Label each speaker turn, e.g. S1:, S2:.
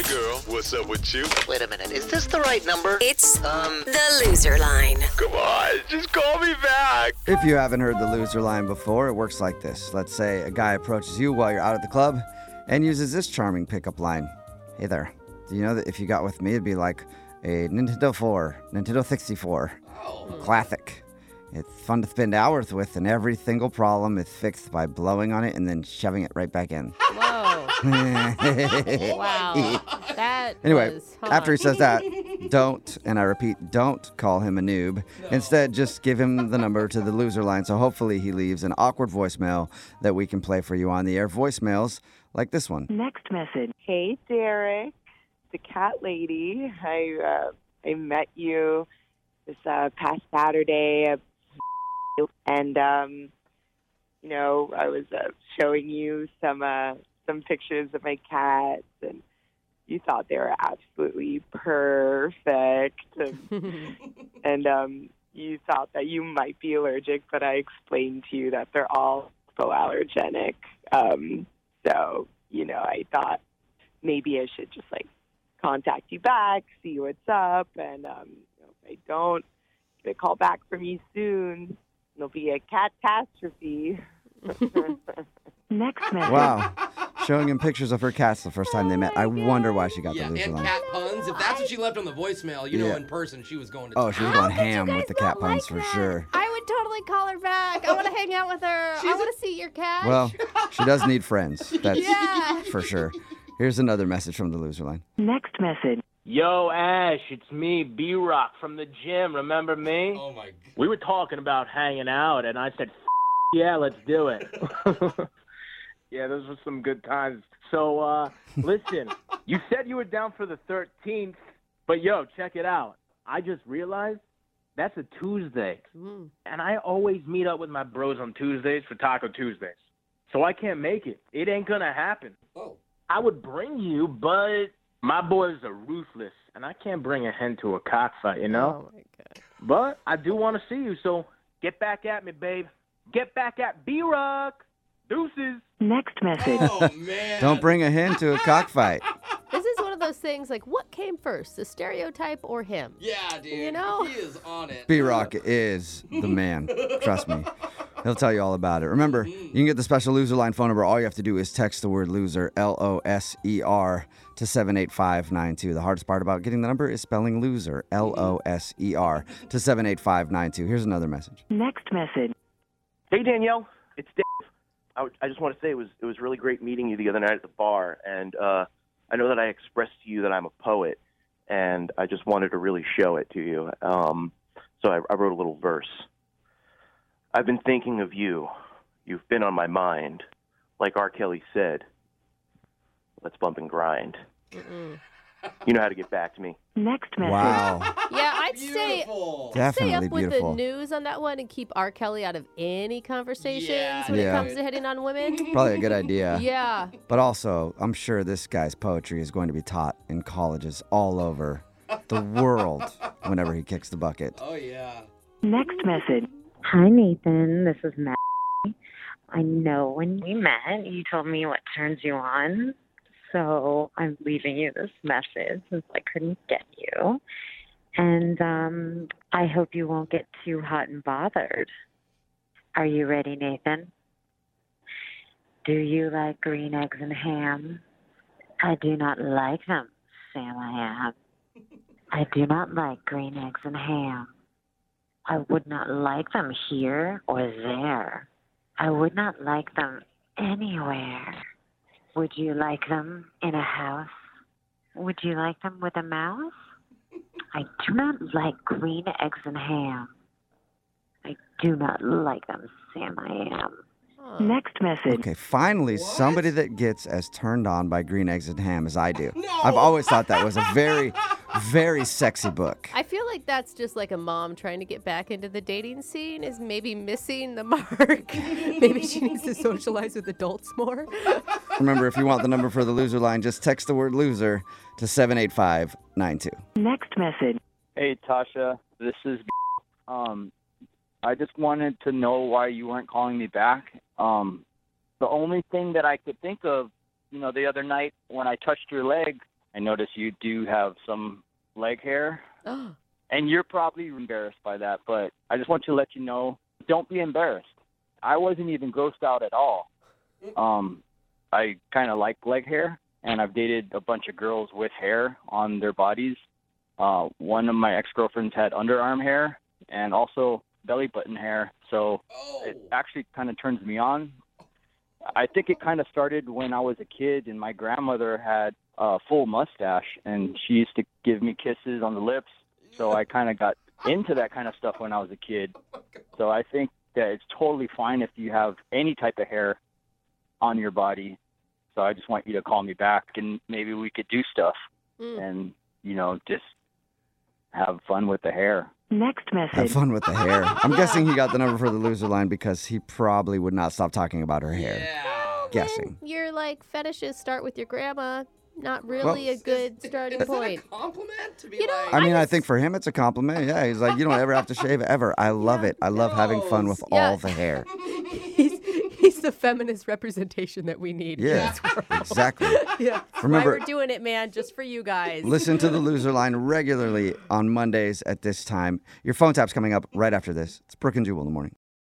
S1: girl, what's up with you?
S2: Wait a minute, is this the right number?
S3: It's the loser line.
S1: Come on, just call me back.
S4: If you haven't heard the loser line before, it works like this. Let's say a guy approaches you while you're out at the club and uses this charming pickup line. Hey there, do you know that if you got with me, it'd be like a Nintendo 64. Classic. It's fun to spend hours with, and every single problem is fixed by blowing on it and then shoving it right back in.
S5: Whoa. Wow. That
S4: Anyway,
S5: was
S4: after he says that, don't, and I repeat, don't call him a noob. Instead, just give him the number to the loser line, so hopefully he leaves an awkward voicemail that we can play for you on the air. Voicemails like this one.
S6: Next message.
S7: Hey, Derek, the cat lady. I met you this past Saturday, and I was showing you some pictures of my cats, and you thought they were absolutely perfect, and you thought that you might be allergic, but I explained to you that they're all hypoallergenic. So I thought maybe I should just contact you back, see what's up, and if I don't get a call back from you soon, it'll be a catastrophe.
S6: Next message.
S4: Wow. Showing him pictures of her cats the first time they met. I wonder why she got the
S8: Yeah,
S4: loser
S8: and
S4: line.
S8: cat puns. If that's what she left on the voicemail,
S4: Yeah.
S8: in person, she was going to
S4: Oh, she was
S8: town.
S4: going ham
S5: you
S4: with
S5: guys
S4: the cat
S5: not
S4: puns
S5: like
S4: for
S5: that?
S4: sure.
S5: I would totally call her back. I want to hang out with her. I want to see your cat.
S4: Well, she does need friends. That's
S5: Yeah.
S4: for sure. Here's another message from the loser line.
S6: Next message.
S9: Yo, Ash, it's me, B-Rock from the gym. Remember me?
S8: Oh, my God.
S9: We were talking about hanging out, and I said, yeah, let's do it. Yeah, those were some good times. So, listen, you said you were down for the 13th, but, yo, check it out. I just realized that's a Tuesday, and I always meet up with my bros on Tuesdays for Taco Tuesdays. So I can't make it. It ain't going to happen.
S8: Oh.
S9: I would bring you, but my boys are ruthless, and I can't bring a hen to a cockfight, you know?
S5: Oh, my God.
S9: But I do want to see you, so get back at me, babe. Get back at B-Rock. Deuces.
S6: Next message.
S8: Oh, man.
S4: Don't bring a hen to a cockfight.
S5: This is one of those things what came first, the stereotype or him?
S8: Yeah, dude.
S5: You know?
S8: He is on it.
S4: B-Rock is the man. Trust me. He'll tell you all about it. Remember, you can get the special loser line phone number. All you have to do is text the word loser, L-O-S-E-R, to 78592. The hardest part about getting the number is spelling loser, L-O-S-E-R, to 78592. Here's another message.
S6: Next message.
S10: Hey, Danielle. It's Dave. I just want to say it was really great meeting you the other night at the bar, and I know that I expressed to you that I'm a poet, and I just wanted to really show it to you. So I wrote a little verse. I've been thinking of you. You've been on my mind. Like R. Kelly said, let's bump and grind. You know how to get back to me.
S6: Next message.
S4: Wow.
S5: Yeah, I'd stay
S8: Beautiful.
S5: stay
S4: Definitely
S5: up with
S4: beautiful.
S5: the news on that one and keep R. Kelly out of any conversations when
S4: Yeah.
S5: it comes to hitting on women.
S4: Probably a good idea.
S5: Yeah.
S4: But also, I'm sure this guy's poetry is going to be taught in colleges all over the world whenever he kicks the bucket.
S8: Oh, yeah.
S6: Next message.
S11: Hi, Nathan. This is Matt. I know when we met, you told me what turns you on. So I'm leaving you this message since I couldn't get you. And I hope you won't get too hot and bothered. Are you ready, Nathan? Do you like green eggs and ham? I do not like them, Sam I am. I do not like green eggs and ham. I would not like them here or there. I would not like them anywhere. Would you like them in a house? Would you like them with a mouse? I do not like green eggs and ham. I do not like them, Sam I am.
S6: Next message.
S4: Okay, finally, somebody that gets as turned on by green eggs and ham as I do. I've always thought that was a very, very sexy book.
S5: I feel like that's just like a mom trying to get back into the dating scene is maybe missing the mark. Maybe she needs to socialize with adults more.
S4: Remember, if you want the number for the loser line, just text the word loser to 78592.
S6: Next message.
S12: Hey, Tasha, this is I just wanted to know why you weren't calling me back. The only thing that I could think of, the other night when I touched your leg, I noticed you do have some leg hair,
S5: Oh.
S12: and you're probably embarrassed by that, but I just want to let you know, don't be embarrassed. I wasn't even grossed out at all. I kind of like leg hair, and I've dated a bunch of girls with hair on their bodies. One of my ex-girlfriends had underarm hair and also belly button hair, so it actually kind of turns me on. I think it kind of started when I was a kid, and my grandmother had a full mustache, and she used to give me kisses on the lips, so I kind of got into that kind of stuff when I was a kid. So I think that it's totally fine if you have any type of hair on your body. So I just want you to call me back, and maybe we could do stuff and, just have fun with the hair.
S6: Next message.
S4: Have fun with the hair. I'm guessing he got the number for the loser line because he probably would not stop talking about her hair. Guessing.
S5: Your fetishes start with your grandma. Not really a good starting point.
S8: Is that a compliment to be
S4: I mean, I think for him it's a compliment. Yeah, he's like, you don't ever have to shave ever. I love it. I love having fun with all the hair.
S5: He's the feminist representation that we need.
S4: Yeah, exactly.
S5: Yeah.
S4: Remember,
S5: why we're doing it, man, just for you guys.
S4: Listen to the loser line regularly on Mondays at this time. Your phone tap's coming up right after this. It's Brooke and Jewel in the morning.